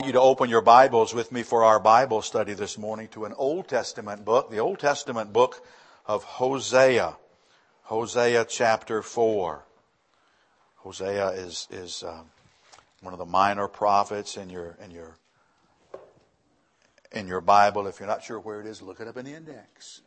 You to open your Bibles with me for our Bible study this morning to an Old Testament book, the Old Testament book of Hosea. Hosea chapter 4. Hosea is one of the minor prophets in your Bible. If you're not sure where it is, look it up in the index.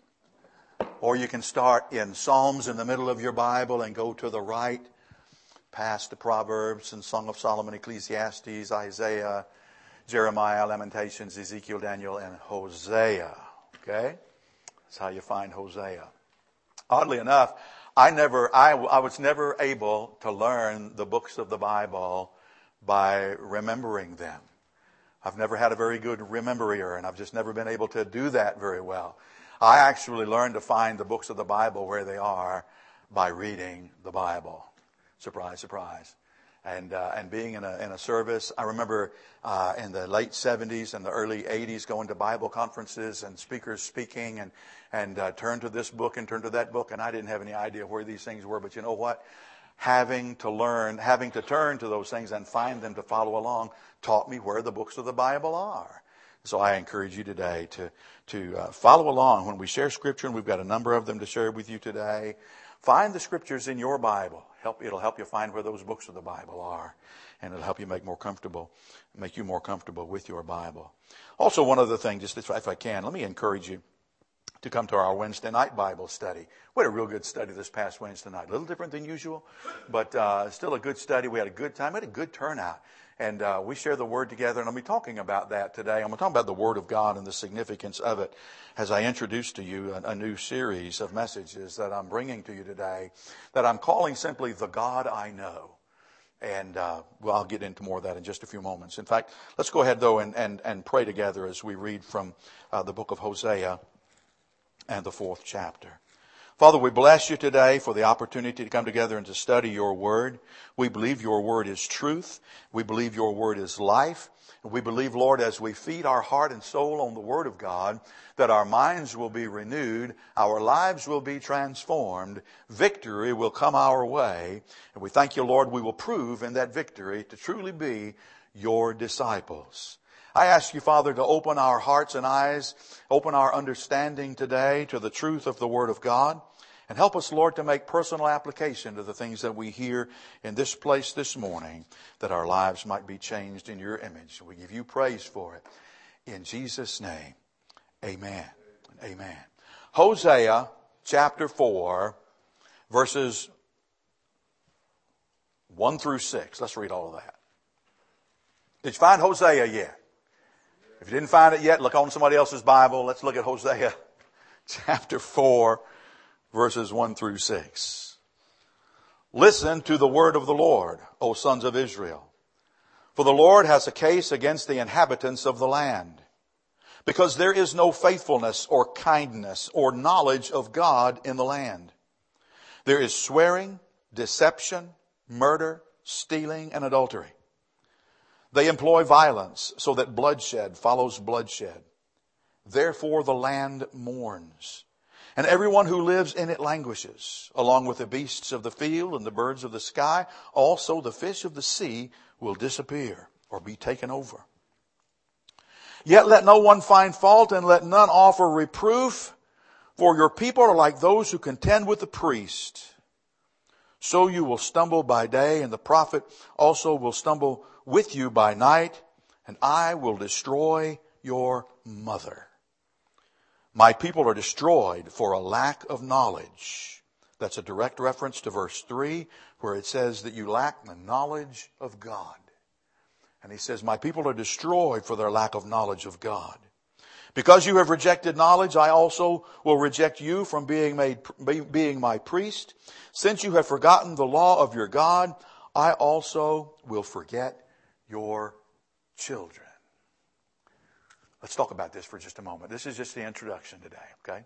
Or you can start in Psalms in the middle of your Bible and go to the right, past the Proverbs and Song of Solomon, Ecclesiastes, Isaiah, Jeremiah, Lamentations, Ezekiel, Daniel, and Hosea. Okay? That's how you find Hosea. Oddly enough, I was never able to learn the books of the Bible by remembering them. I've never had a very good rememberier, and I've just never been able to do that very well. I actually learned to find the books of the Bible where they are by reading the Bible. Surprise, surprise. And being in a service, I remember in the late 70s and the early 80s going to Bible conferences and speakers speaking and turn to this book and turn to that book, and I didn't have any idea where these things were. But you know what? Having to turn to those things and find them to follow along taught me where the books of the Bible are. So I encourage you today to follow along when we share Scripture, and we've got a number of them to share with you today. Find the Scriptures in your Bible. It'll help you find where those books of the Bible are, and it'll help you make you more comfortable with your Bible. Also, one other thing, just if I can, let me encourage you to come to our Wednesday night Bible study. We had a real good study this past Wednesday night. A little different than usual, but still a good study. We had a good time. We had a good turnout. And we share the Word together, and I'll be talking about that today. I'm going to talk about the Word of God and the significance of it as I introduce to you a new series of messages that I'm bringing to you today that I'm calling simply The God I Know. And I'll get into more of that in just a few moments. In fact, let's go ahead, though, and pray together as we read from the book of Hosea and the 4th chapter. Father, we bless you today for the opportunity to come together and to study your word. We believe your word is truth. We believe your word is life. And we believe, Lord, as we feed our heart and soul on the word of God, that our minds will be renewed, our lives will be transformed, victory will come our way. And we thank you, Lord, we will prove in that victory to truly be your disciples. I ask you, Father, to open our hearts and eyes, open our understanding today to the truth of the Word of God, and help us, Lord, to make personal application to the things that we hear in this place this morning, that our lives might be changed in your image. We give you praise for it. In Jesus' name, amen. Amen. Hosea chapter 4, verses 1 through 6. Let's read all of that. Did you find Hosea yet? If you didn't find it yet, look on somebody else's Bible. Let's look at Hosea chapter 4, verses 1 through 6. Listen to the word of the Lord, O sons of Israel. For the Lord has a case against the inhabitants of the land, because there is no faithfulness or kindness or knowledge of God in the land. There is swearing, deception, murder, stealing, and adultery. They employ violence so that bloodshed follows bloodshed. Therefore the land mourns, and everyone who lives in it languishes, along with the beasts of the field and the birds of the sky. Also the fish of the sea will disappear or be taken over. Yet let no one find fault, and let none offer reproof, for your people are like those who contend with the priest. So you will stumble by day, and the prophet also will stumble with you by night, and I will destroy your mother. My people are destroyed for a lack of knowledge. That's a direct reference to verse 3, where it says that you lack the knowledge of God. And he says, my people are destroyed for their lack of knowledge of God. Because you have rejected knowledge, I also will reject you from being my priest. Since you have forgotten the law of your God, I also will forget your children. Let's talk about this for just a moment. This is just the introduction today, okay?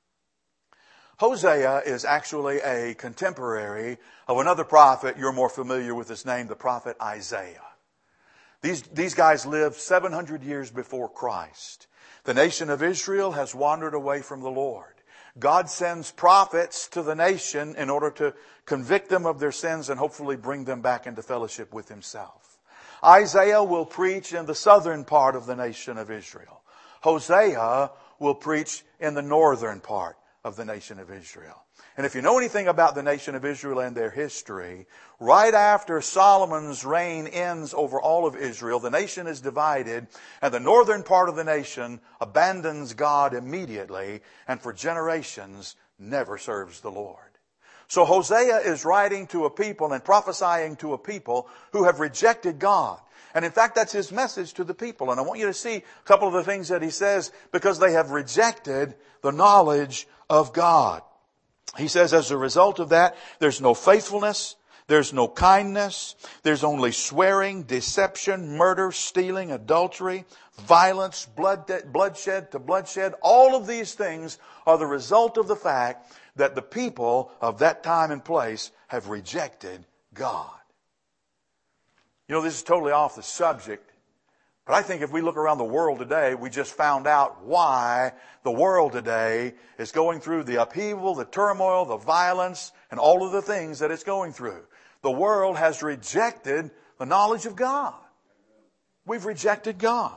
Hosea is actually a contemporary of another prophet. You're more familiar with his name, the prophet Isaiah. These guys lived 700 years before Christ. The nation of Israel has wandered away from the Lord. God sends prophets to the nation in order to convict them of their sins and hopefully bring them back into fellowship with himself. Isaiah will preach in the southern part of the nation of Israel. Hosea will preach in the northern part of the nation of Israel. And if you know anything about the nation of Israel and their history, right after Solomon's reign ends over all of Israel, the nation is divided, and the northern part of the nation abandons God immediately, and for generations never serves the Lord. So Hosea is writing to a people and prophesying to a people who have rejected God. And in fact, that's his message to the people. And I want you to see a couple of the things that he says, because they have rejected the knowledge of God. He says, as a result of that, there's no faithfulness, there's no kindness, there's only swearing, deception, murder, stealing, adultery, violence, bloodshed to bloodshed. All of these things are the result of the fact that the people of that time and place have rejected God. You know, this is totally off the subject, but I think if we look around the world today, we just found out why the world today is going through the upheaval, the turmoil, the violence, and all of the things that it's going through. The world has rejected the knowledge of God. We've rejected God.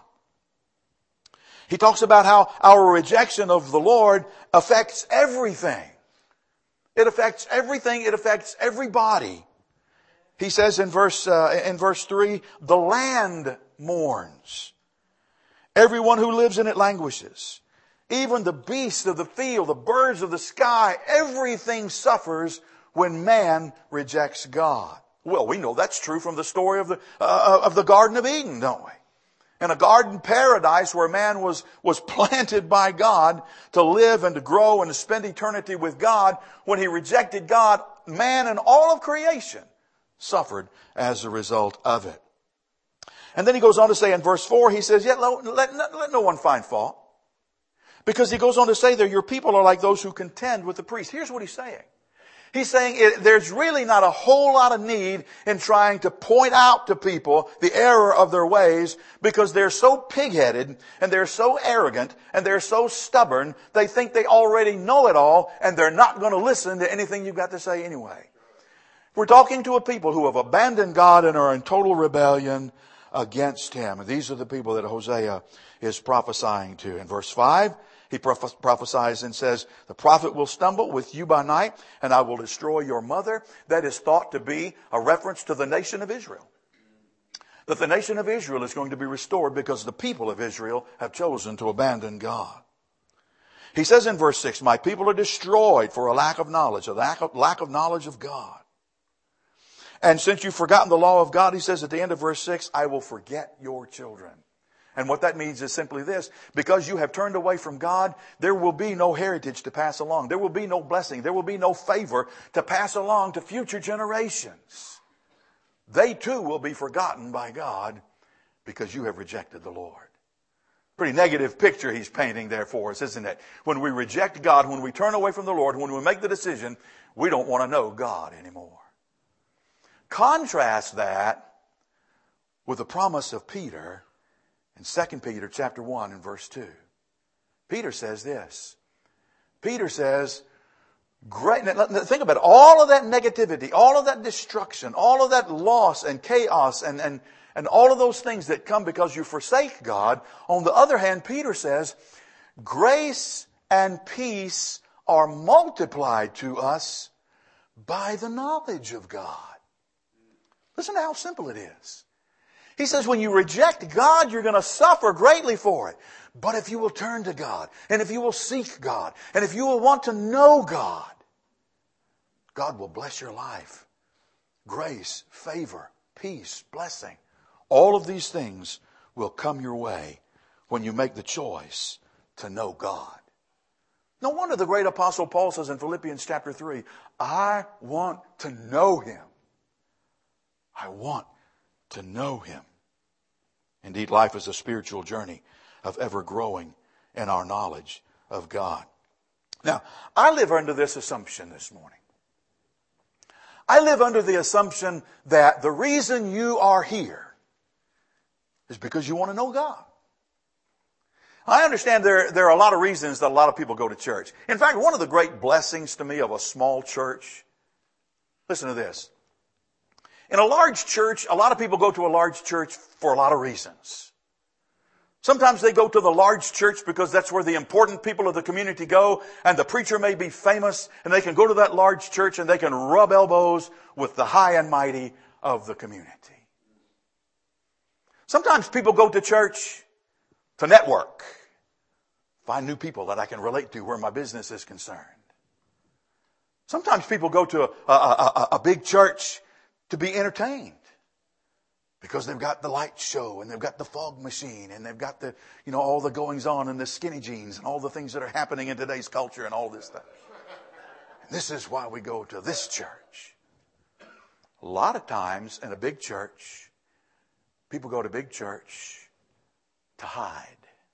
He talks about how our rejection of the Lord affects everything. It affects everything. It affects everybody. He says in verse 3, the land mourns. Everyone who lives in it languishes. Even the beasts of the field, the birds of the sky, everything suffers when man rejects God. Well, we know that's true from the story of the Garden of Eden, don't we? In a garden paradise where man was planted by God to live and to grow and to spend eternity with God, when he rejected God, man and all of creation suffered as a result of it. And then he goes on to say in verse 4, he says, yet let no one find fault. Because he goes on to say there, your people are like those who contend with the priest. Here's what he's saying. He's saying there's really not a whole lot of need in trying to point out to people the error of their ways, because they're so pig-headed and they're so arrogant and they're so stubborn, they think they already know it all, and they're not going to listen to anything you've got to say anyway. We're talking to a people who have abandoned God and are in total rebellion against Him. And these are the people that Hosea is prophesying to. In verse 5, he prophesies and says, the prophet will stumble with you by night, and I will destroy your mother. That is thought to be a reference to the nation of Israel. That the nation of Israel is going to be restored because the people of Israel have chosen to abandon God. He says in verse 6, my people are destroyed for a lack of knowledge, a lack of knowledge of God. And since you've forgotten the law of God, he says at the end of verse 6, I will forget your children. And what that means is simply this: because you have turned away from God, there will be no heritage to pass along. There will be no blessing. There will be no favor to pass along to future generations. They too will be forgotten by God because you have rejected the Lord. Pretty negative picture he's painting there for us, isn't it? When we reject God, when we turn away from the Lord, when we make the decision, we don't want to know God anymore. Contrast that with the promise of Peter in 2 Peter chapter 1 and verse 2. Peter says this. Peter says, great, think about it, all of that negativity, all of that destruction, all of that loss and chaos and all of those things that come because you forsake God. On the other hand, Peter says, grace and peace are multiplied to us by the knowledge of God. Listen to how simple it is. He says when you reject God, you're going to suffer greatly for it. But if you will turn to God, and if you will seek God, and if you will want to know God, God will bless your life. Grace, favor, peace, blessing. All of these things will come your way when you make the choice to know God. No wonder the great apostle Paul says in Philippians chapter 3, I want to know Him. I want to know Him. Indeed, life is a spiritual journey of ever growing in our knowledge of God. Now, I live under this assumption this morning. I live under the assumption that the reason you are here is because you want to know God. I understand there are a lot of reasons that a lot of people go to church. In fact, one of the great blessings to me of a small church, listen to this. In a large church, a lot of people go to a large church for a lot of reasons. Sometimes they go to the large church because that's where the important people of the community go, and the preacher may be famous, and they can go to that large church and they can rub elbows with the high and mighty of the community. Sometimes people go to church to network, find new people that I can relate to where my business is concerned. Sometimes people go to a big church to be entertained, because they've got the light show, and they've got the fog machine, and they've got the, all the goings on, and the skinny jeans, and all the things that are happening in today's culture, and all this stuff. And this is why we go to this church. A lot of times in a big church, people go to big church to hide.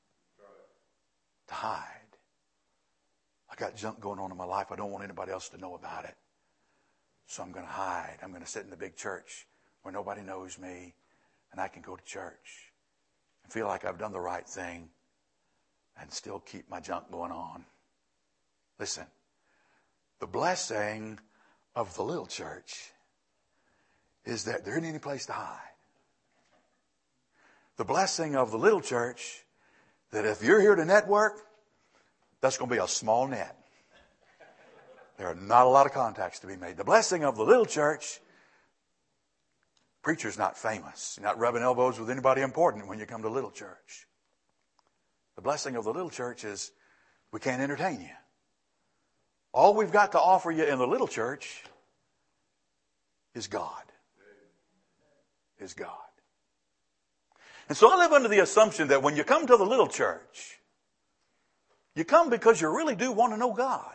To hide. I got junk going on in my life. I don't want anybody else to know about it. So I'm going to hide. I'm going to sit in the big church where nobody knows me, and I can go to church and feel like I've done the right thing and still keep my junk going on. Listen, the blessing of the little church is that there isn't any place to hide. The blessing of the little church, that if you're here to network, that's going to be a small net. There are not a lot of contacts to be made. The blessing of the little church, preacher's not famous. You're not rubbing elbows with anybody important when you come to little church. The blessing of the little church is we can't entertain you. All we've got to offer you in the little church is God. Is God. And so I live under the assumption that when you come to the little church, you come because you really do want to know God.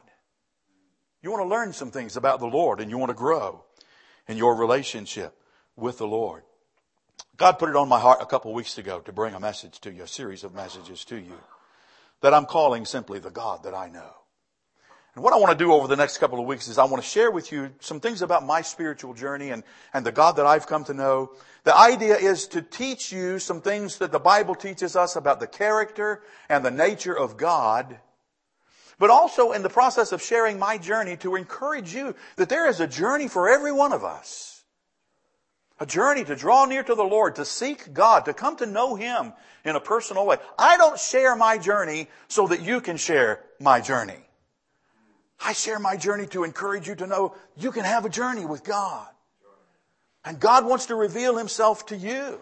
You want to learn some things about the Lord, and you want to grow in your relationship with the Lord. God put it on my heart a couple of weeks ago to bring a message to you, a series of messages to you, that I'm calling simply The God That I Know. And what I want to do over the next couple of weeks is I want to share with you some things about my spiritual journey and the God that I've come to know. The idea is to teach you some things that the Bible teaches us about the character and the nature of God, but also in the process of sharing my journey to encourage you that there is a journey for every one of us. A journey to draw near to the Lord, to seek God, to come to know Him in a personal way. I don't share my journey so that you can share my journey. I share my journey to encourage you to know you can have a journey with God. And God wants to reveal Himself to you.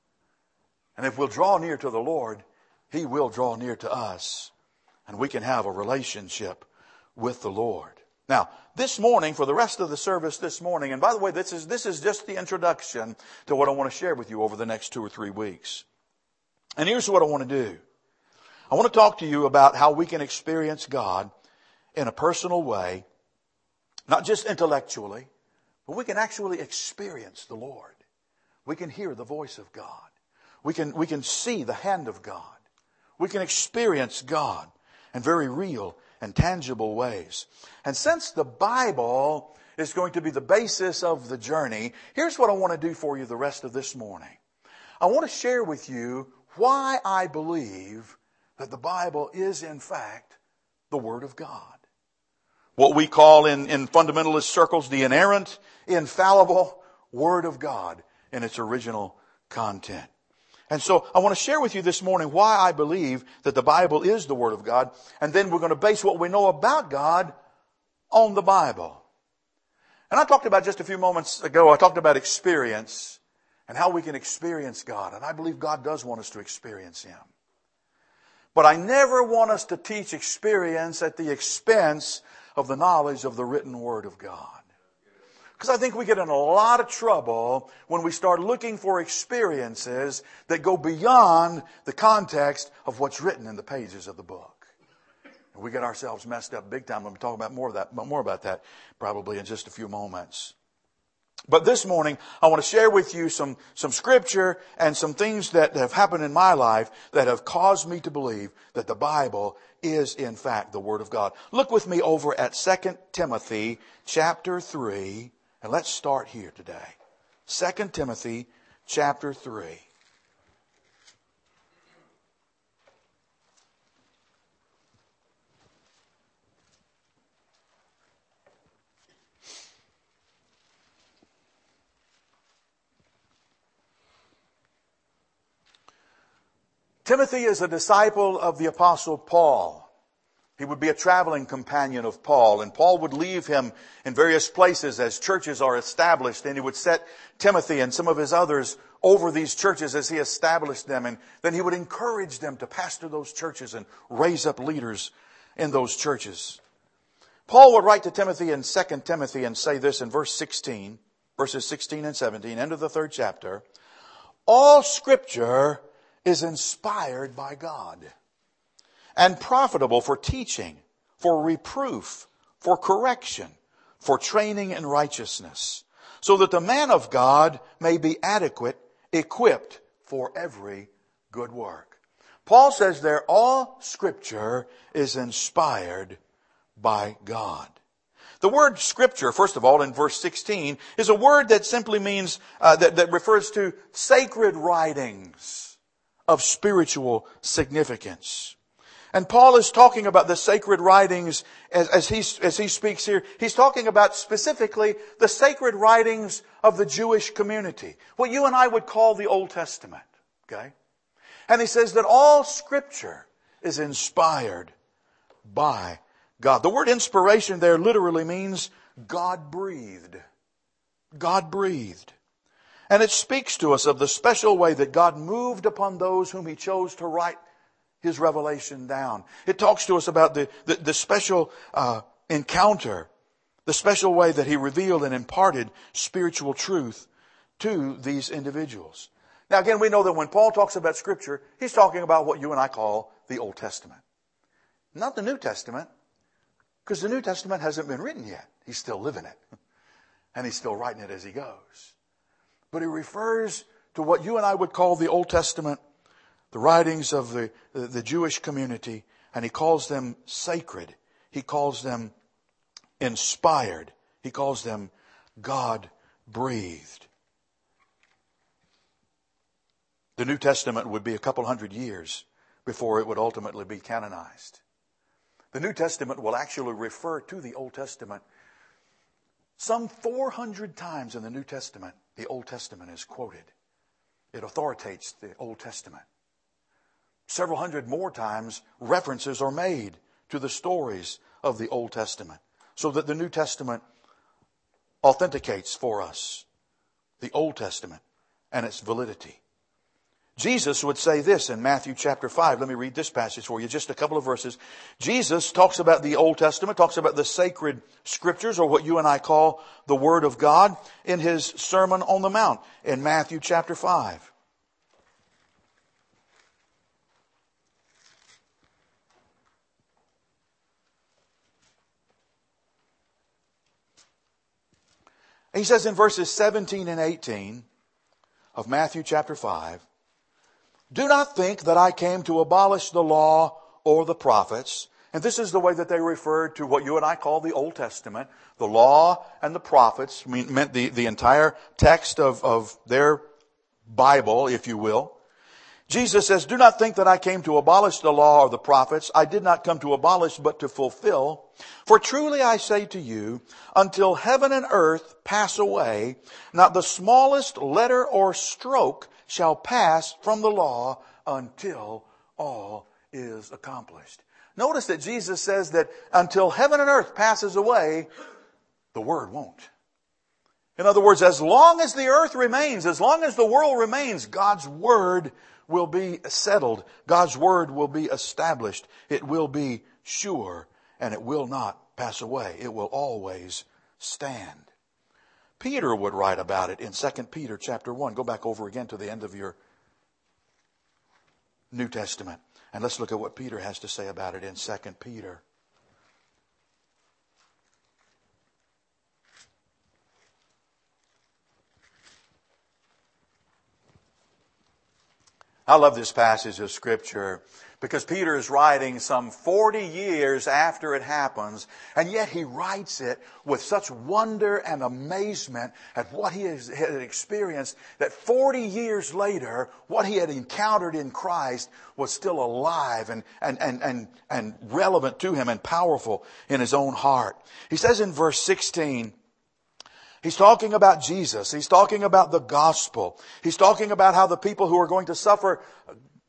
And if we'll draw near to the Lord, He will draw near to us. And we can have a relationship with the Lord. Now, this morning, for the rest of the service this morning, and by the way, this is just the introduction to what I want to share with you over the next 2 or 3 weeks. And here's what I want to do. I want to talk to you about how we can experience God in a personal way, not just intellectually, but we can actually experience the Lord. We can hear the voice of God. We can see the hand of God. We can experience God in very real and tangible ways. And since the Bible is going to be the basis of the journey, here's what I want to do for you the rest of this morning. I want to share with you why I believe that the Bible is in fact the Word of God. What we call in fundamentalist circles the inerrant, infallible Word of God in its original content. And so I want to share with you this morning why I believe that the Bible is the Word of God. And then we're going to base what we know about God on the Bible. And I talked about just a few moments ago, I talked about experience and how we can experience God. And I believe God does want us to experience Him. But I never want us to teach experience at the expense of the knowledge of the written Word of God. Because I think we get in a lot of trouble when we start looking for experiences that go beyond the context of what's written in the pages of the book. And we get ourselves messed up big time. I'm talking about more about that probably in just a few moments. But this morning, I want to share with you some scripture and some things that have happened in my life that have caused me to believe that the Bible is in fact the Word of God. Look with me over at 2 Timothy chapter 3. And let's start here today. 2 Timothy chapter 3. Timothy is a disciple of the Apostle Paul. He would be a traveling companion of Paul, and Paul would leave him in various places as churches are established, and he would set Timothy and some of his others over these churches as he established them, and then he would encourage them to pastor those churches and raise up leaders in those churches. Paul would write to Timothy in 2 Timothy and say this in verses 16 and 17, end of the 3rd chapter. All Scripture is inspired by God and profitable for teaching, for reproof, for correction, for training in righteousness, so that the man of God may be adequate, equipped for every good work. Paul says there, all Scripture is inspired by God. The word Scripture, first of all, in verse 16, is a word that simply means, that refers to sacred writings of spiritual significance. And Paul is talking about the sacred writings as he speaks here. He's talking about specifically the sacred writings of the Jewish community. What you and I would call the Old Testament. Okay? And he says that all Scripture is inspired by God. The word inspiration there literally means God breathed. God breathed. And it speaks to us of the special way that God moved upon those whom He chose to write His revelation down. It talks to us about the special encounter, the special way that He revealed and imparted spiritual truth to these individuals. Now again, we know that when Paul talks about Scripture, he's talking about what you and I call the Old Testament. Not the New Testament, because the New Testament hasn't been written yet. He's still living it. And He's still writing it as He goes. But He refers to what you and I would call the Old Testament, the writings of the Jewish community, and He calls them sacred. He calls them inspired. He calls them God-breathed. The New Testament would be a couple hundred years before it would ultimately be canonized. The New Testament will actually refer to the Old Testament. Some 400 times in the New Testament, the Old Testament is quoted. It authoritates the Old Testament. Several hundred more times, references are made to the stories of the Old Testament, so that the New Testament authenticates for us the Old Testament and its validity. Jesus would say this in Matthew chapter 5. Let me read this passage for you, just a couple of verses. Jesus talks about the Old Testament, talks about the sacred Scriptures, or what you and I call the Word of God, in His Sermon on the Mount in Matthew chapter 5. He says in verses 17 and 18 of Matthew chapter 5, "Do not think that I came to abolish the law or the prophets." And this is the way that they referred to what you and I call the Old Testament. The law and the prophets meant the entire text of their Bible, if you will. Jesus says, "Do not think that I came to abolish the law or the prophets. I did not come to abolish, but to fulfill. For truly I say to you, until heaven and earth pass away, not the smallest letter or stroke shall pass from the law until all is accomplished." Notice that Jesus says that until heaven and earth passes away, the Word won't. In other words, as long as the earth remains, as long as the world remains, God's Word will be settled. God's Word will be established. It will be sure, and it will not pass away. It will always stand. Peter would write about it in 2 Peter chapter 1. Go back over again to the end of your New Testament. And let's look at what Peter has to say about it in 2 Peter. I love this passage of Scripture because Peter is writing some 40 years after it happens, and yet he writes it with such wonder and amazement at what he had experienced, that 40 years later, what he had encountered in Christ was still alive and relevant to him and powerful in his own heart. He says in verse 16, he's talking about Jesus. He's talking about the gospel. He's talking about how the people who are going to suffer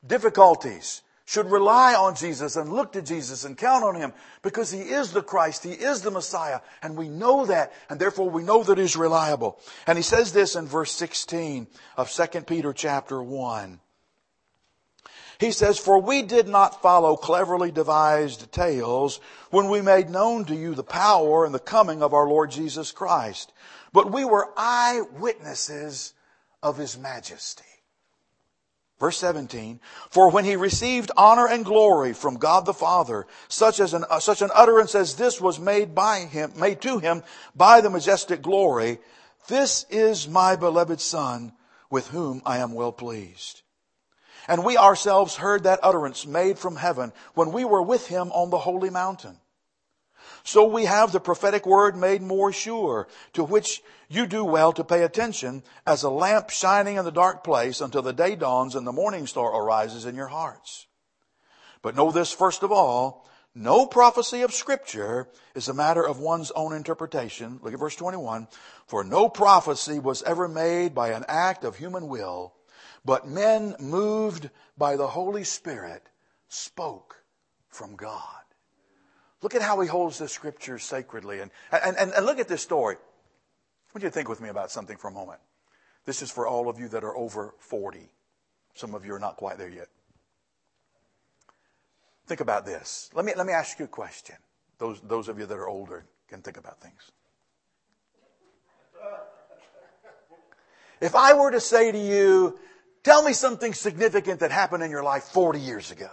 difficulties should rely on Jesus and look to Jesus and count on Him because He is the Christ, He is the Messiah, and we know that, and therefore we know that He's reliable. And he says this in verse 16 of 2 Peter chapter 1. He says, "For we did not follow cleverly devised tales when we made known to you the power and the coming of our Lord Jesus Christ, but we were eyewitnesses of His majesty." Verse 17, "For when He received honor and glory from God the Father, such an utterance as this was made to Him by the majestic glory, 'This is my beloved Son, with whom I am well pleased.' And we ourselves heard that utterance made from heaven when we were with Him on the holy mountain. So we have the prophetic word made more sure, to which you do well to pay attention, as a lamp shining in the dark place until the day dawns and the morning star arises in your hearts. But know this first of all, no prophecy of Scripture is a matter of one's own interpretation." Look at verse 21. "For no prophecy was ever made by an act of human will, but men moved by the Holy Spirit spoke from God." Look at how he holds the Scriptures sacredly. And look at this story. I want you to think with me about something for a moment. This is for all of you that are over 40. Some of you are not quite there yet. Think about this. Let me ask you a question. Those of you that are older can think about things. If I were to say to you, tell me something significant that happened in your life 40 years ago.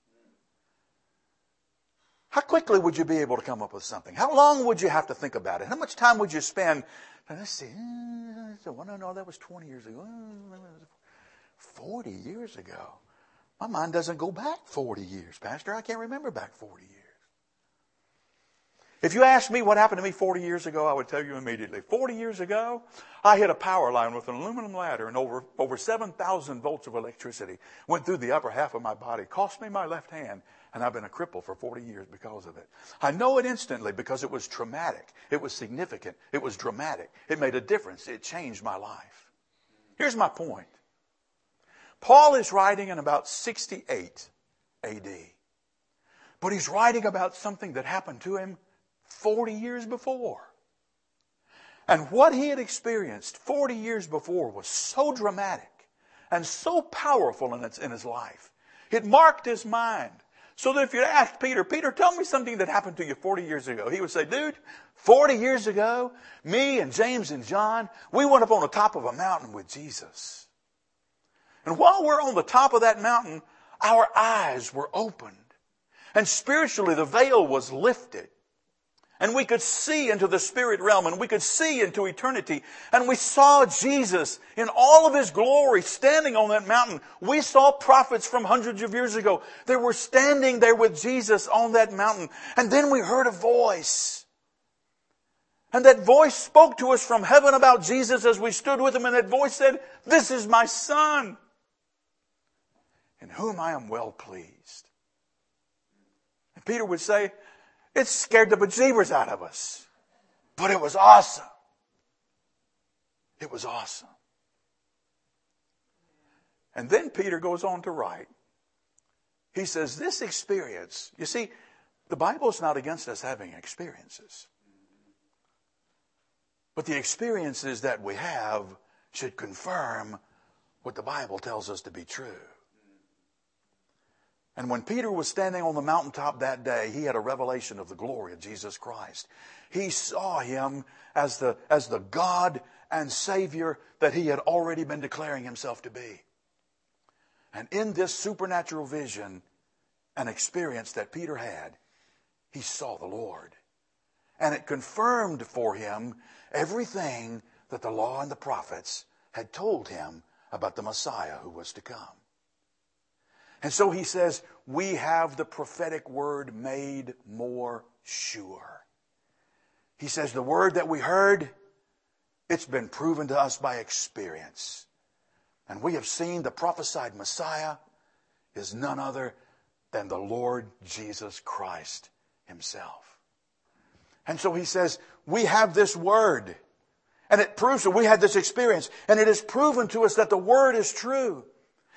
How quickly would you be able to come up with something? How long would you have to think about it? How much time would you spend? Let's see. No, that was 20 years ago. 40 years ago. My mind doesn't go back 40 years, Pastor. I can't remember back 40 years. If you asked me what happened to me 40 years ago, I would tell you immediately. 40 years ago, I hit a power line with an aluminum ladder and over 7,000 volts of electricity went through the upper half of my body, cost me my left hand, and I've been a cripple for 40 years because of it. I know it instantly because it was traumatic. It was significant. It was dramatic. It made a difference. It changed my life. Here's my point. Paul is writing in about 68 A.D. But he's writing about something that happened to him 40 years before. And what he had experienced 40 years before was so dramatic and so powerful in his life. It marked his mind. So that if you asked Peter, tell me something that happened to you 40 years ago. He would say, dude, 40 years ago, me and James and John, we went up on the top of a mountain with Jesus. And while we're on the top of that mountain, our eyes were opened. And spiritually, the veil was lifted. And we could see into the spirit realm, and we could see into eternity. And we saw Jesus in all of His glory standing on that mountain. We saw prophets from hundreds of years ago. They were standing there with Jesus on that mountain. And then we heard a voice. And that voice spoke to us from heaven about Jesus as we stood with Him. And that voice said, "This is my Son, in whom I am well pleased." And Peter would say, it scared the bejeebers out of us. But it was awesome. It was awesome. And then Peter goes on to write. He says, this experience, you see, the Bible is not against us having experiences. But the experiences that we have should confirm what the Bible tells us to be true. And when Peter was standing on the mountaintop that day, he had a revelation of the glory of Jesus Christ. He saw Him as the God and Savior that He had already been declaring Himself to be. And in this supernatural vision and experience that Peter had, he saw the Lord. And it confirmed for him everything that the law and the prophets had told him about the Messiah who was to come. And so he says, we have the prophetic word made more sure. He says, the word that we heard, it's been proven to us by experience. And we have seen the prophesied Messiah is none other than the Lord Jesus Christ Himself. And so he says, we have this word. And it proves that we had this experience. And it has proven to us that the word is true.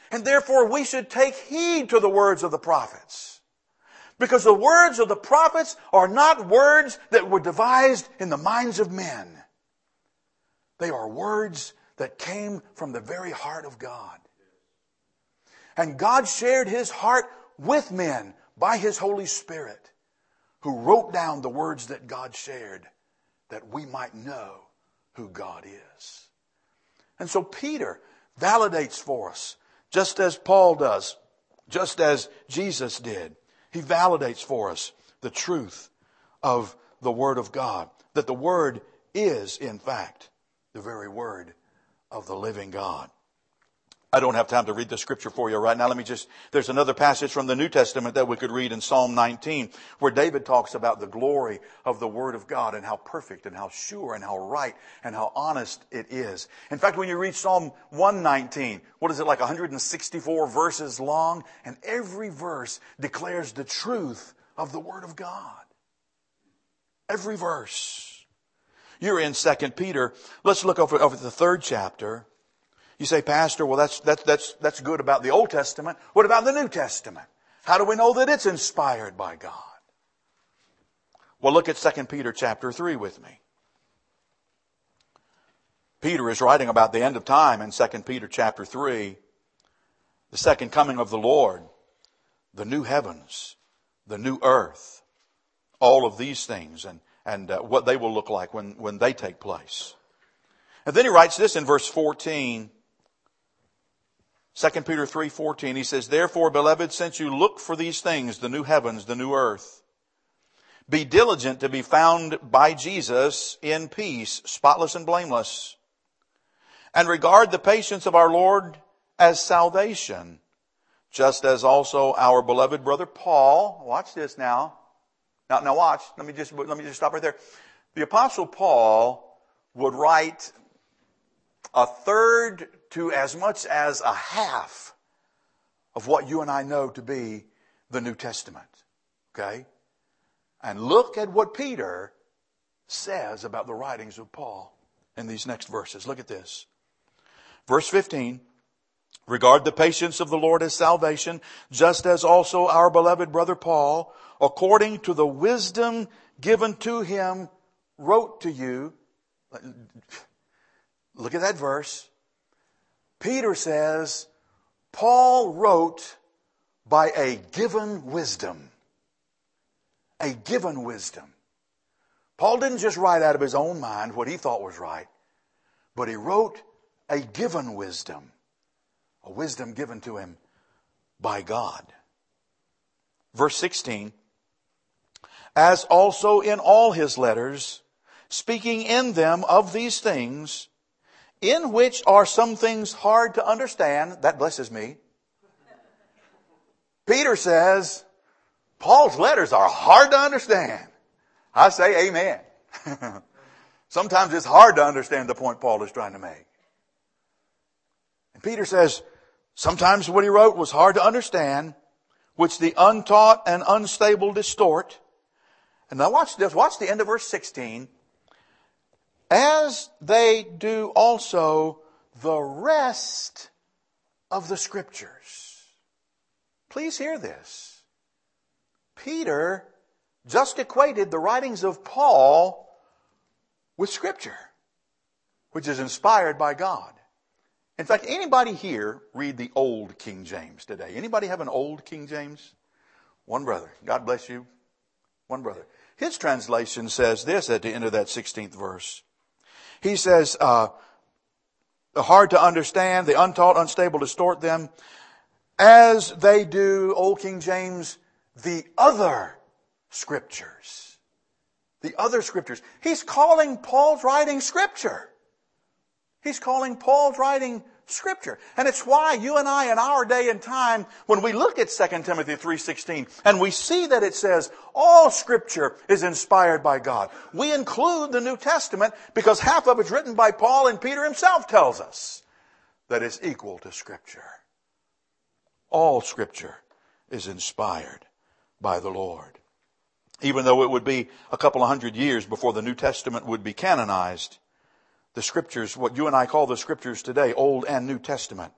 And therefore we should take heed to the words of the prophets. Because the words of the prophets are not words that were devised in the minds of men. They are words that came from the very heart of God. And God shared His heart with men by His Holy Spirit, who wrote down the words that God shared, that we might know who God is. And so Peter validates for us, just as Paul does, just as Jesus did. He validates for us the truth of the Word of God, that the Word is, in fact, the very Word of the living God. I don't have time to read the scripture for you right now. There's another passage from the New Testament that we could read in Psalm 19, where David talks about the glory of the Word of God and how perfect and how sure and how right and how honest it is. In fact, when you read Psalm 119, what is it, like 164 verses long? And every verse declares the truth of the Word of God. Every verse. You're in 2 Peter. Let's look over the 3rd chapter. You say, Pastor, well, that's good about the Old Testament. What about the New Testament? How do we know that it's inspired by God? Well, look at 2 Peter chapter 3 with me. Peter is writing about the end of time in 2 Peter chapter 3, the second coming of the Lord, the new heavens, the new earth, all of these things and what they will look like when they take place. And then he writes this in verse 14. 2 Peter 3:14, he says, Therefore, beloved, since you look for these things, the new heavens, the new earth, be diligent to be found by Jesus in peace, spotless and blameless, and regard the patience of our Lord as salvation, just as also our beloved brother Paul, watch this now. Now watch, let me just stop right there. The Apostle Paul would write a third to as much as a half of what you and I know to be the New Testament. Okay? And look at what Peter says about the writings of Paul in these next verses. Look at this. Verse 15. Regard the patience of the Lord as salvation, just as also our beloved brother Paul, according to the wisdom given to him, wrote to you. Look at that verse. Peter says, Paul wrote by a given wisdom. A given wisdom. Paul didn't just write out of his own mind what he thought was right, but he wrote a given wisdom. A wisdom given to him by God. Verse 16, as also in all his letters, speaking in them of these things, in which are some things hard to understand. That blesses me. Peter says, Paul's letters are hard to understand. I say amen. Sometimes it's hard to understand the point Paul is trying to make. And Peter says, sometimes what he wrote was hard to understand, which the untaught and unstable distort. And now watch this. Watch the end of verse 16. As they do also the rest of the Scriptures. Please hear this. Peter just equated the writings of Paul with Scripture, which is inspired by God. In fact, anybody here read the Old King James today? Anybody have an Old King James? One brother. God bless you. One brother. His translation says this at the end of that 16th verse. He says, hard to understand, the untaught, unstable distort them, as they do, Old King James, the other Scriptures. The other Scriptures. He's calling Paul's writing Scripture. He's calling Paul's writing Scripture. And it's why you and I in our day and time, when we look at 2 Timothy 3:16, and we see that it says all Scripture is inspired by God, we include the New Testament because half of it's written by Paul, and Peter himself tells us that it's equal to Scripture. All Scripture is inspired by the Lord. Even though it would be a couple of hundred years before the New Testament would be canonized, the Scriptures, what you and I call the Scriptures today, Old and New Testament,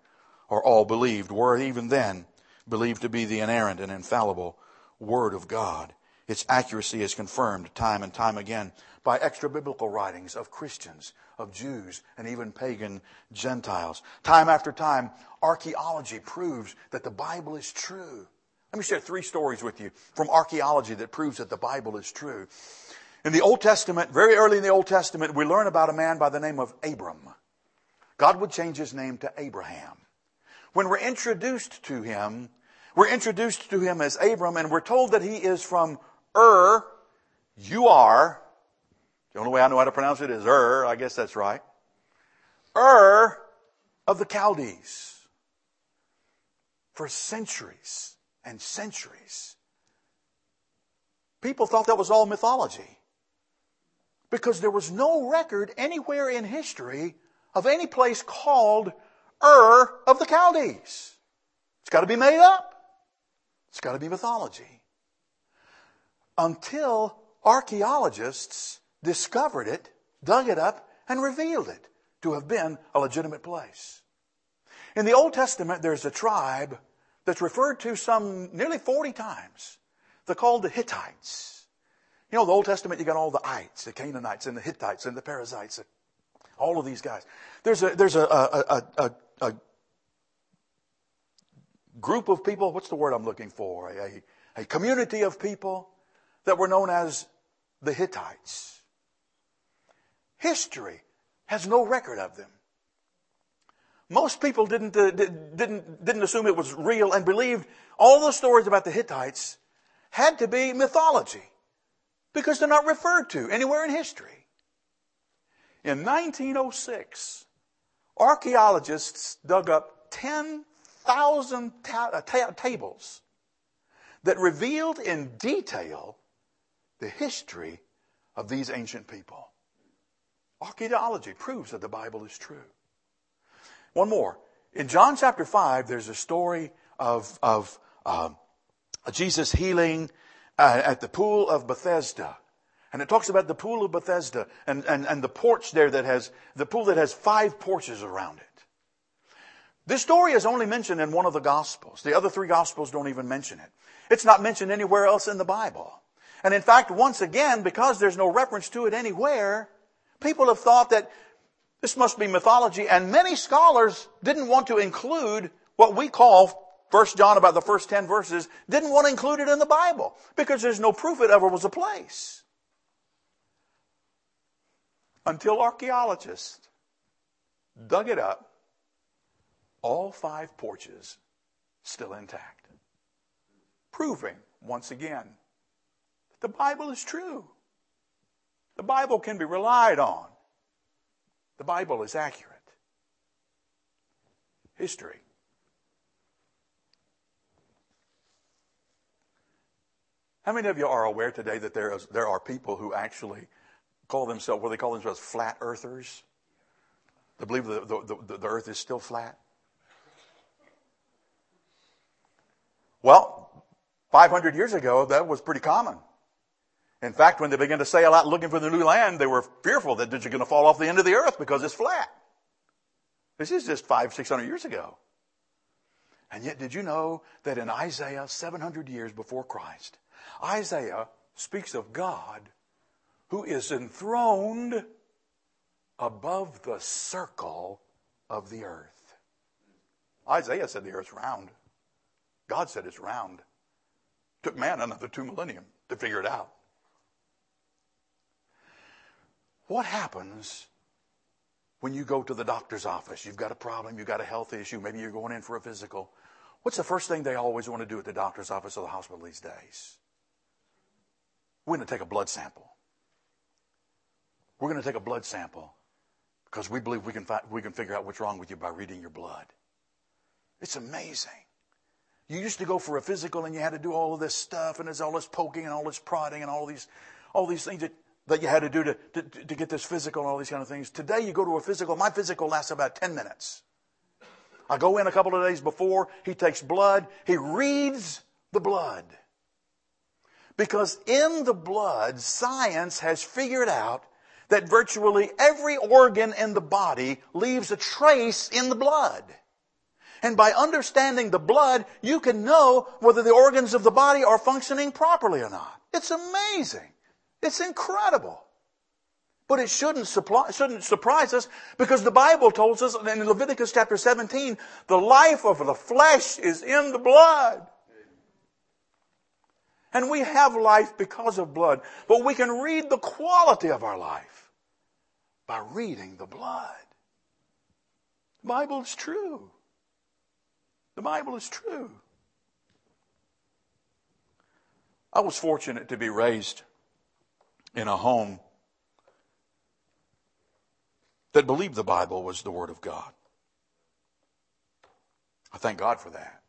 or all believed, were even then believed to be the inerrant and infallible Word of God. Its accuracy is confirmed time and time again by extra-biblical writings of Christians, of Jews, and even pagan Gentiles. Time after time, archaeology proves that the Bible is true. Let me share 3 stories with you from archaeology that proves that the Bible is true. In the Old Testament, very early in the Old Testament, we learn about a man by the name of Abram. God would change his name to Abraham. When we're introduced to him as Abram, and we're told that he is from Ur, U-R. The only way I know how to pronounce it is Ur. I guess that's right. Ur of the Chaldees. For centuries and centuries, people thought that was all mythology, because there was no record anywhere in history of any place called Ur of the Chaldees. It's got to be made up. It's got to be mythology. Until archaeologists discovered it, dug it up, and revealed it to have been a legitimate place. In the Old Testament, there's a tribe that's referred to some nearly 40 times. They're called the Hittites. You know, the Old Testament, you got all the ites, the Canaanites, and the Hittites, and the Perizzites, all of these guys. There's a group of people, what's the word I'm looking for? A community of people that were known as the Hittites. History has no record of them. Most people didn't assume it was real and believed all the stories about the Hittites had to be mythology, because they're not referred to anywhere in history. In 1906, archaeologists dug up 10,000 tables that revealed in detail the history of these ancient people. Archaeology proves that the Bible is true. One more. In John chapter 5, there's a story of Jesus healing at the pool of Bethesda. And it talks about the pool of Bethesda and the porch there the pool that has 5 porches around it. This story is only mentioned in one of the Gospels. The other 3 Gospels don't even mention it. It's not mentioned anywhere else in the Bible. And in fact, once again, because there's no reference to it anywhere, people have thought that this must be mythology, and many scholars didn't want to include what we call 1 John, about the first 10 verses, didn't want to include it in the Bible because there's no proof it ever was a place. Until archaeologists dug it up, all 5 porches still intact. Proving, once again, that the Bible is true. The Bible can be relied on. The Bible is accurate. History. How many of you are aware today that there are people who actually call themselves flat earthers? They believe the earth is still flat? Well, 500 years ago, that was pretty common. In fact, when they began to sail out looking for the new land, they were fearful that you're going to fall off the end of the earth because it's flat. This is just 500-600 years ago. And yet, did you know that in Isaiah, 700 years before Christ, Isaiah speaks of God who is enthroned above the circle of the earth. Isaiah said the earth's round. God said it's round. Took man another 2 millennium to figure it out. What happens when you go to the doctor's office? You've got a problem, you've got a health issue, maybe you're going in for a physical. What's the first thing they always want to do at the doctor's office or the hospital these days? We're going to take a blood sample. We're going to take a blood sample because we believe we can figure out what's wrong with you by reading your blood. It's amazing. You used to go for a physical and you had to do all of this stuff, and there's all this poking and all this prodding and all these things that you had to do to get this physical and all these kind of things. Today you go to a physical. My physical lasts about 10 minutes. I go in a couple of days before. He takes blood. He reads the blood. Because in the blood, science has figured out that virtually every organ in the body leaves a trace in the blood. And by understanding the blood, you can know whether the organs of the body are functioning properly or not. It's amazing. It's incredible. But it shouldn't surprise us, because the Bible tells us in Leviticus chapter 17, the life of the flesh is in the blood. And we have life because of blood. But we can read the quality of our life by reading the blood. The Bible is true. The Bible is true. I was fortunate to be raised in a home that believed the Bible was the Word of God. I thank God for that.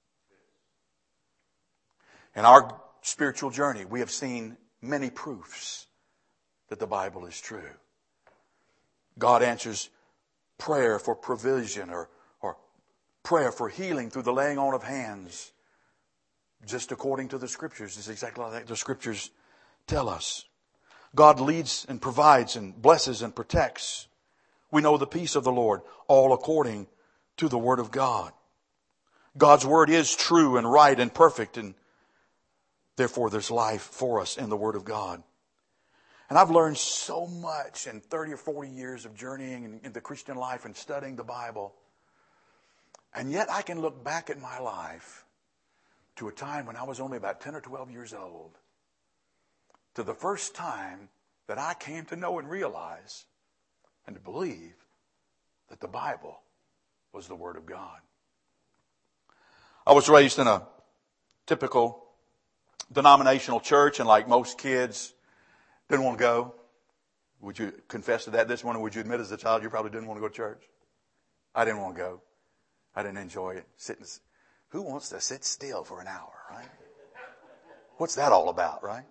In our spiritual journey, we have seen many proofs that the Bible is true. God answers prayer for provision or prayer for healing through the laying on of hands, just according to the Scriptures. It's exactly like the Scriptures tell us. God leads and provides and blesses and protects. We know the peace of the Lord, all according to the Word of God. God's Word is true and right and perfect, and therefore there's life for us in the Word of God. And I've learned so much in 30 or 40 years of journeying in the Christian life and studying the Bible. And yet I can look back at my life to a time when I was only about 10 or 12 years old, to the first time that I came to know and realize and to believe that the Bible was the Word of God. I was raised in a typical denominational church, and like most kids, didn't want to go. Would you confess to that this morning? Would you admit as a child you probably didn't want to go to church? I didn't want to go. I didn't enjoy it. Who wants to sit still for an hour, right? What's that all about, right?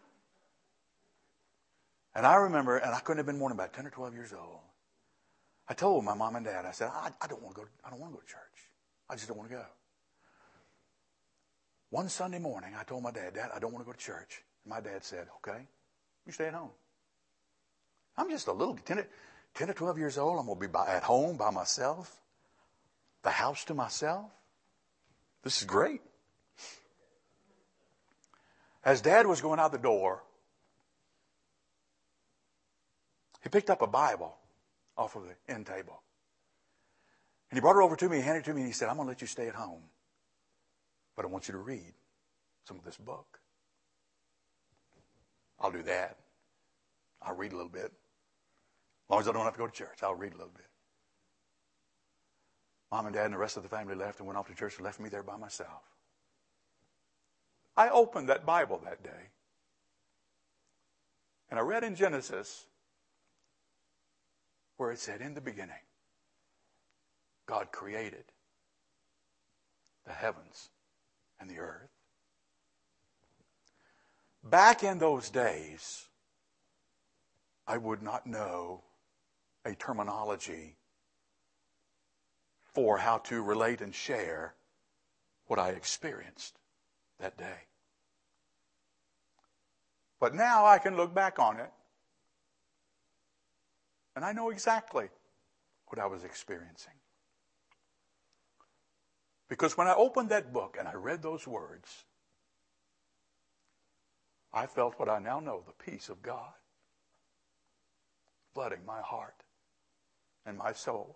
And I remember, and I couldn't have been more than about 10 or 12 years old. I told my mom and dad, I said, I don't want to go to church. I just don't want to go. One Sunday morning, I told my dad, Dad, I don't want to go to church. And my dad said, okay, you stay at home. I'm just a little 10 or 12 years old. I'm going to be at home by myself. The house to myself. This is great. As Dad was going out the door, he picked up a Bible off of the end table. And he brought it over to me, he handed it to me, and he said, I'm going to let you stay at home, but I want you to read some of this book. I'll do that. I'll read a little bit. As long as I don't have to go to church, I'll read a little bit. Mom and Dad and the rest of the family left and went off to church and left me there by myself. I opened that Bible that day, and I read in Genesis where it said, in the beginning, God created the heavens and the earth. Back in those days, I would not know a terminology for how to relate and share what I experienced that day. But now I can look back on it, and I know exactly what I was experiencing. Because when I opened that book and I read those words, I felt what I now know, the peace of God, flooding my heart and my soul.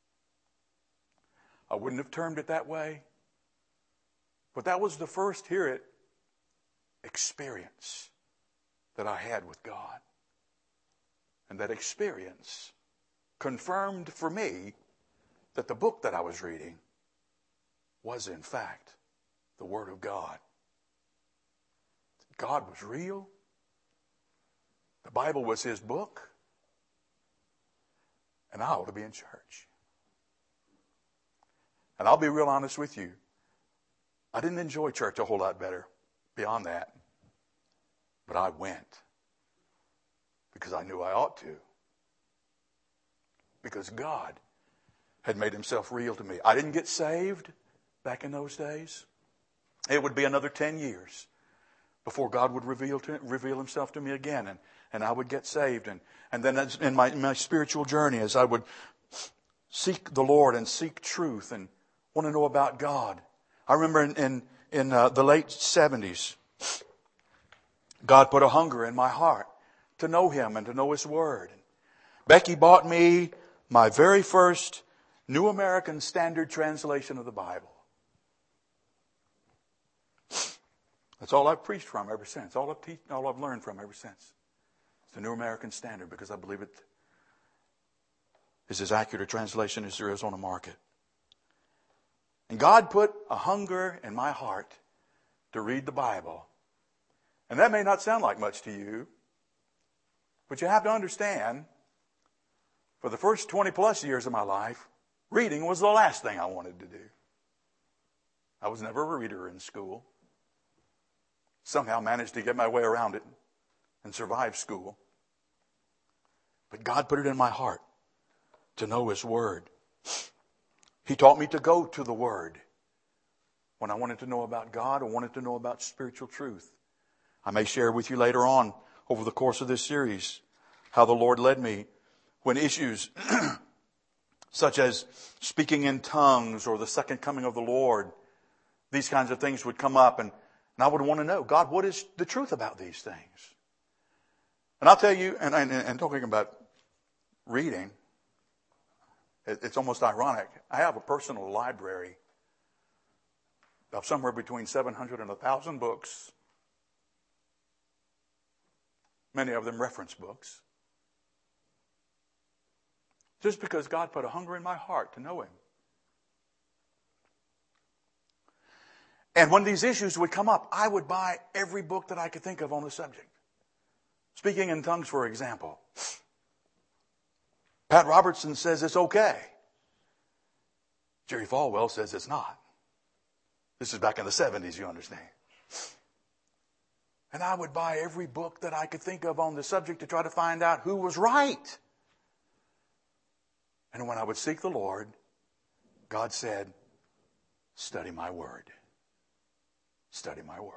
I wouldn't have termed it that way, but that was the first, hear it, experience that I had with God. And that experience confirmed for me that the book that I was reading was in fact the Word of God. God was real. The Bible was His book. And I ought to be in church. And I'll be real honest with you. I didn't enjoy church a whole lot better beyond that. But I went because I knew I ought to. Because God had made Himself real to me. I didn't get saved back in those days. It would be another 10 years before God would reveal Himself to me again, and I would get saved. And then as in my spiritual journey, as I would seek the Lord and seek truth and want to know about God. I remember in the late 70s, God put a hunger in my heart to know Him and to know His Word. Becky bought me my very first New American Standard Translation of the Bible. That's all I've preached from ever since. All I've learned from ever since. It's the New American Standard because I believe it is as accurate a translation as there is on the market. And God put a hunger in my heart to read the Bible. And that may not sound like much to you, but you have to understand, for the first 20 plus years of my life, reading was the last thing I wanted to do. I was never a reader in school. Somehow managed to get my way around it and survive school. But God put it in my heart to know His Word. He taught me to go to the Word when I wanted to know about God or wanted to know about spiritual truth. I may share with you later on over the course of this series how the Lord led me when issues such as speaking in tongues or the second coming of the Lord, these kinds of things would come up, and I would want to know, God, what is the truth about these things? And I'll tell you, and talking about reading, it's almost ironic. I have a personal library of somewhere between 700 and 1,000 books. Many of them reference books. Just because God put a hunger in my heart to know Him. And when these issues would come up, I would buy every book that I could think of on the subject. Speaking in tongues, for example. Pat Robertson says it's okay. Jerry Falwell says it's not. This is back in the 70s, you understand. And I would buy every book that I could think of on the subject to try to find out who was right. And when I would seek the Lord, God said, study my Word. Study my Word.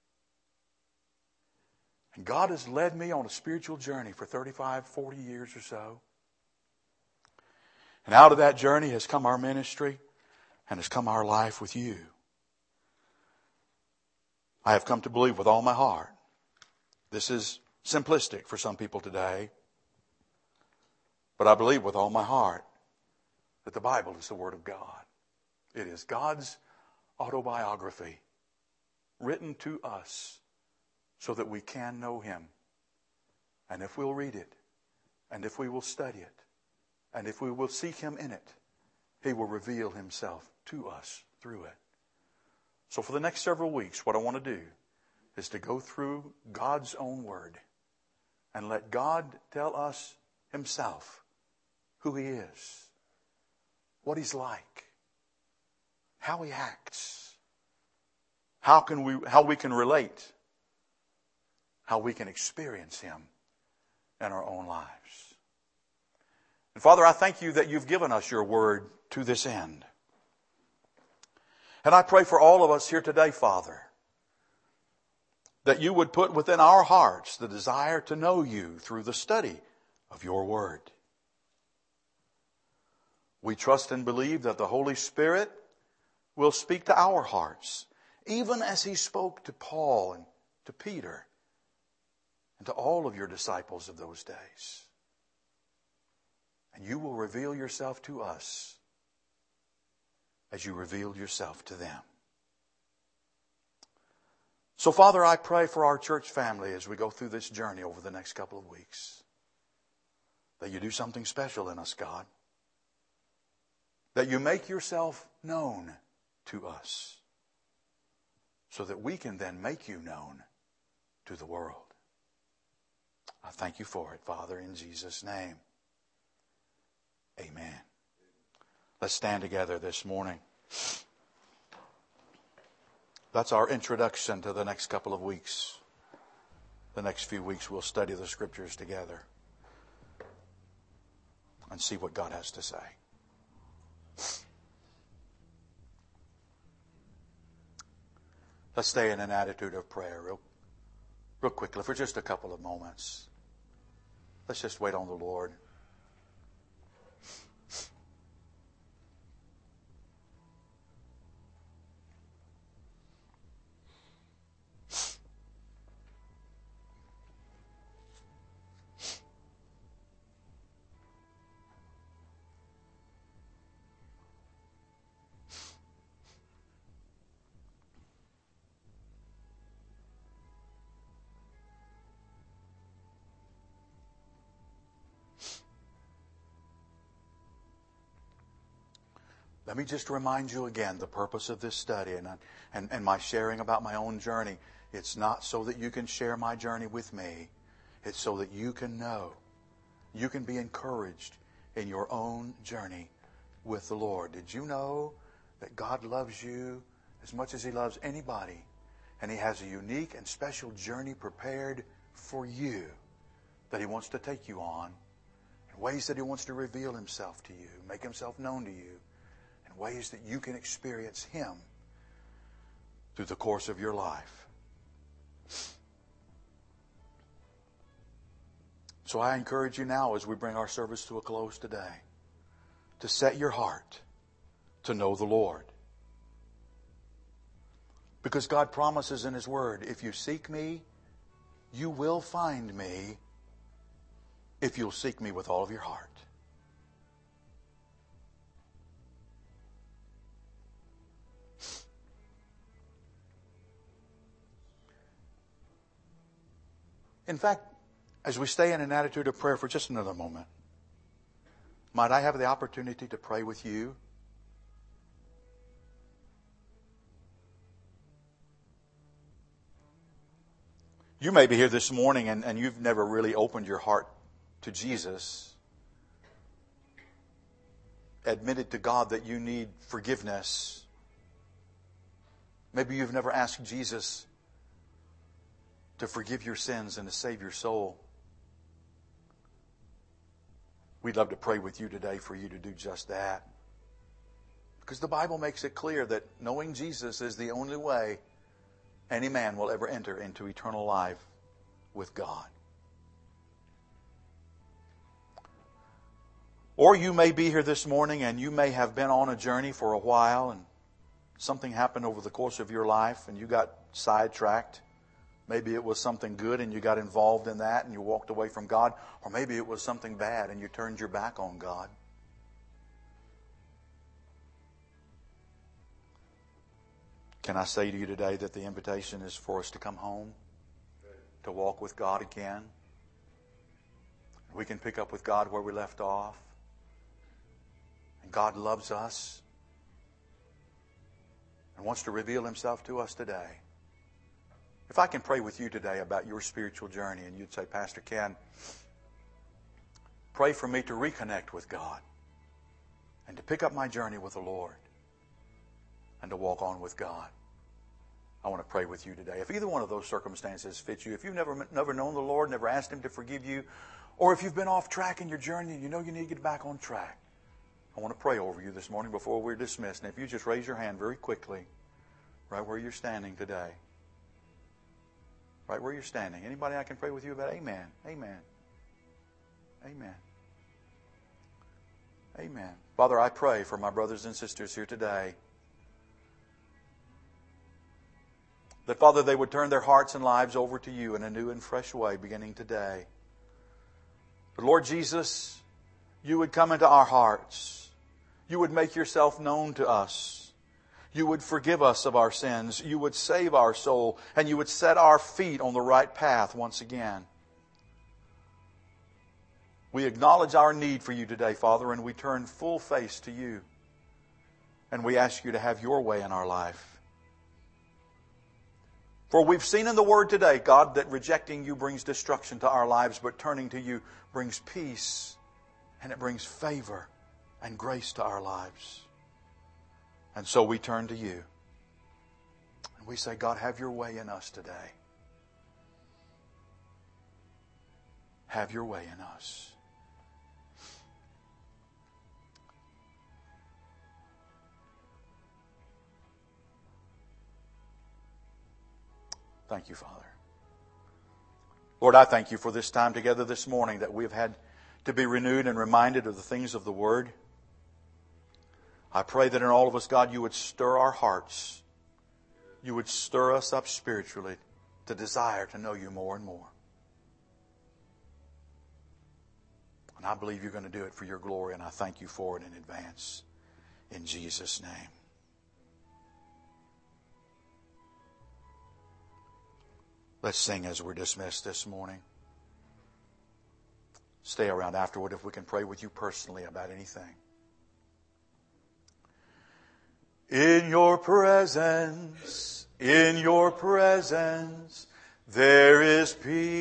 And God has led me on a spiritual journey for 35, 40 years or so. And out of that journey has come our ministry and has come our life with you. I have come to believe with all my heart. This is simplistic for some people today. But I believe with all my heart that the Bible is the Word of God. It is God's autobiography written to us so that we can know Him. And if we'll read it, and if we will study it, and if we will seek Him in it, He will reveal Himself to us through it. So for the next several weeks, what I want to do is to go through God's own Word and let God tell us Himself who He is, what He's like, how He acts, how we can relate, how we can experience Him in our own lives. And Father, I thank You that You've given us Your Word to this end. And I pray for all of us here today, Father, that You would put within our hearts the desire to know You through the study of Your Word. We trust and believe that the Holy Spirit will speak to our hearts, even as He spoke to Paul and to Peter and to all of Your disciples of those days. And You will reveal Yourself to us as You revealed Yourself to them. So, Father, I pray for our church family as we go through this journey over the next couple of weeks, that You do something special in us, God. That You make Yourself known to us so that we can then make You known to the world. I thank You for it, Father, in Jesus' name. Amen. Let's stand together this morning. That's our introduction to the next couple of weeks. The next few weeks we'll study the Scriptures together and see what God has to say. Let's stay in an attitude of prayer real quickly for just a couple of moments. Let's just wait on the Lord. Let me just remind you again the purpose of this study and my sharing about my own journey. It's not so that you can share my journey with me. It's so that you can know, you can be encouraged in your own journey with the Lord. Did you know that God loves you as much as He loves anybody? And He has a unique and special journey prepared for you that He wants to take you on. In ways that He wants to reveal Himself to you, make Himself known to you. In ways that you can experience Him through the course of your life. So I encourage you now as we bring our service to a close today to set your heart to know the Lord. Because God promises in His Word, if you seek me, you will find me if you'll seek me with all of your heart. In fact, as we stay in an attitude of prayer for just another moment, might I have the opportunity to pray with you? You may be here this morning and you've never really opened your heart to Jesus, admitted to God that you need forgiveness. Maybe you've never asked Jesus to forgive your sins and to save your soul. We'd love to pray with you today for you to do just that. Because the Bible makes it clear that knowing Jesus is the only way any man will ever enter into eternal life with God. Or you may be here this morning and you may have been on a journey for a while and something happened over the course of your life and you got sidetracked. Maybe it was something good and you got involved in that and you walked away from God. Or maybe it was something bad and you turned your back on God. Can I say to you today that the invitation is for us to come home, to walk with God again? We can pick up with God where we left off. And God loves us and wants to reveal Himself to us today. If I can pray with you today about your spiritual journey and you'd say, Pastor Ken, pray for me to reconnect with God and to pick up my journey with the Lord and to walk on with God. I want to pray with you today. If either one of those circumstances fits you, if you've never known the Lord, never asked Him to forgive you, or if you've been off track in your journey and you know you need to get back on track, I want to pray over you this morning before we're dismissed. And if you just raise your hand very quickly, right where you're standing today. Right where you're standing. Anybody I can pray with you about? Amen. Amen. Amen. Amen. Father, I pray for my brothers and sisters here today that, Father, they would turn their hearts and lives over to You in a new and fresh way beginning today. But Lord Jesus, You would come into our hearts. You would make Yourself known to us. You would forgive us of our sins. You would save our soul. And You would set our feet on the right path once again. We acknowledge our need for You today, Father, and we turn full face to You. And we ask You to have Your way in our life. For we've seen in the Word today, God, that rejecting You brings destruction to our lives, but turning to You brings peace, and it brings favor and grace to our lives. And so we turn to You. And we say, God, have Your way in us today. Have Your way in us. Thank You, Father. Lord, I thank You for this time together this morning that we've had to be renewed and reminded of the things of the Word. I pray that in all of us, God, You would stir our hearts. You would stir us up spiritually to desire to know You more and more. And I believe You're going to do it for Your glory, and I thank You for it in advance. In Jesus' name. Let's sing as we're dismissed this morning. Stay around afterward if we can pray with you personally about anything. In your presence, there is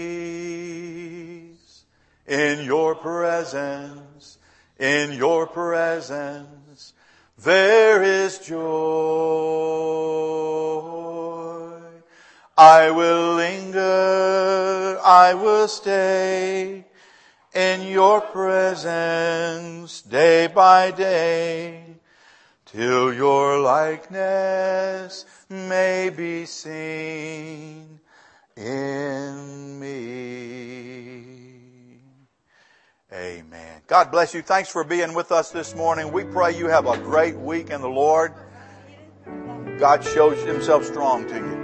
peace. In your presence, there is joy. I will linger, I will stay in your presence day by day, till your likeness may be seen in me. Amen. God bless you. Thanks for being with us this morning. We pray you have a great week in the Lord. God shows himself strong to you.